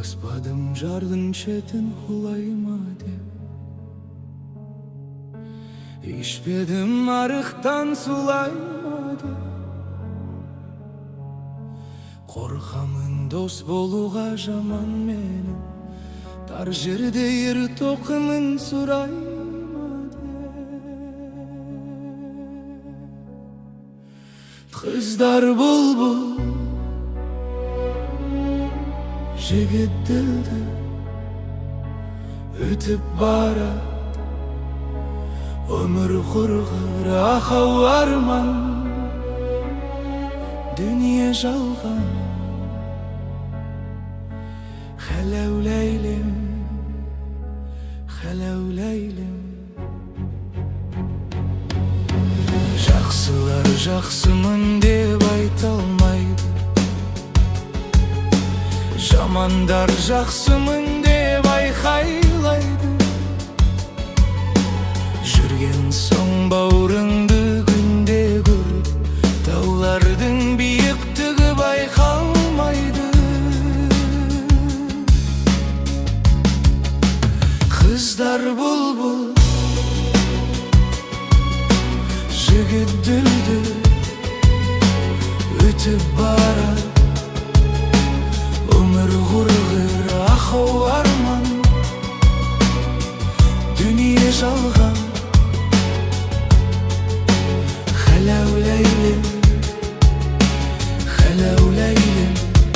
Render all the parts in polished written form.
Баспадым жардын четін құлайма деп, ишпедім арықтан сулайма деп. Қорқамын дос болуға жаман менің, тар жерде ер тоқымын сұрайма деп. Қыздар бұлбұл, жігіт ділді өтіп барады, өмір құрғыр ақау арман, дүние жалған. Хәләу ләйлем, хәләу ләйлем. Жақсылар жақсымын деп айта алмайды, жамандар жақсымын деп айқайлайды. Жүрген соң бауырыңды күнде көріп, таулардың биіктігі байқалмайды. Қыздар бұлбұл, жігіт дүлдүл өтіп барады, өмір құрғыр ақау арман, дүние жалған. Хәләу ләйлем, хәләу ләйлем.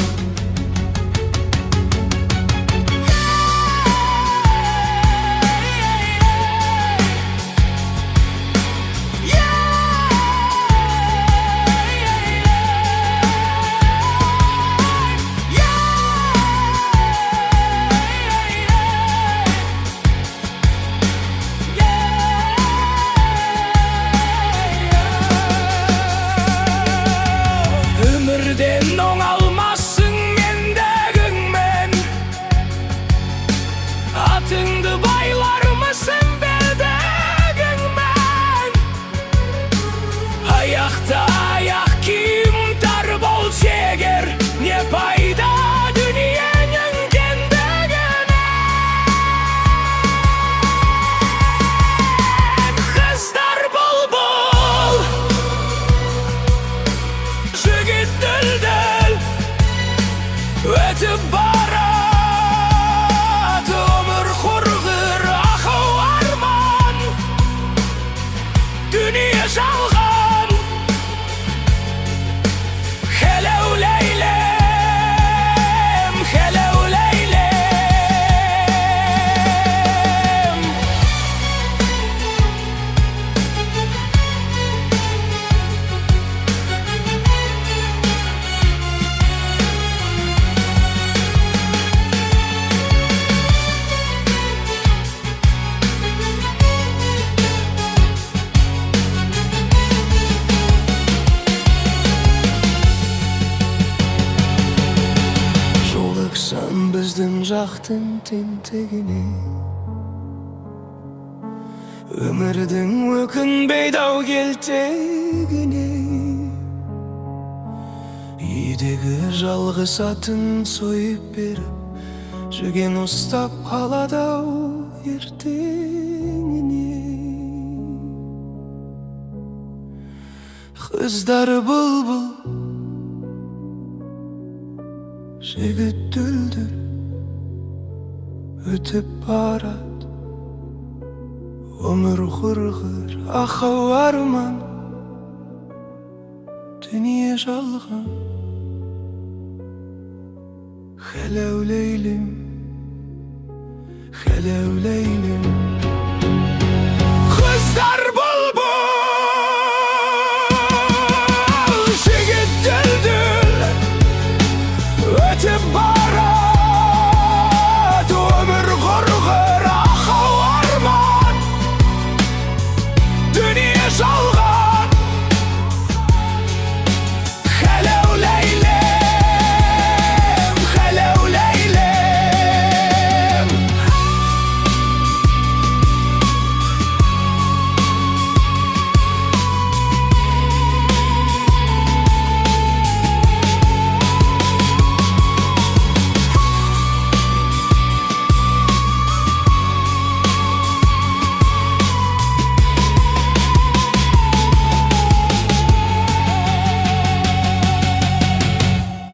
Өмірден оңалмассың мендегіңмен, атыңды байлармысың белдегіңмен. Аяқта аяқ киім тар болса егер, не пайда дүниенің кендігінен. Қыздар бұлбұл, жігіт дүлдүл өтіп барады, өмір құрғыр ақау арман, дүние жалған. Хәләу ләйлем, хәләу ләйлем. Жолықсам біздің жақтың тентегіне, өмірдің өкінбей дау келтегіне. Үйдегі жалғыз атын сойып беріп, жүген ұстап қалады-ау ертеңіне. Қыздар бұлбұл, жігіт дүлдүл өтіп барады, өмір құрғыр ақау арман, дүние жалған. Хәләу ләйлем, хәләу ләйлем.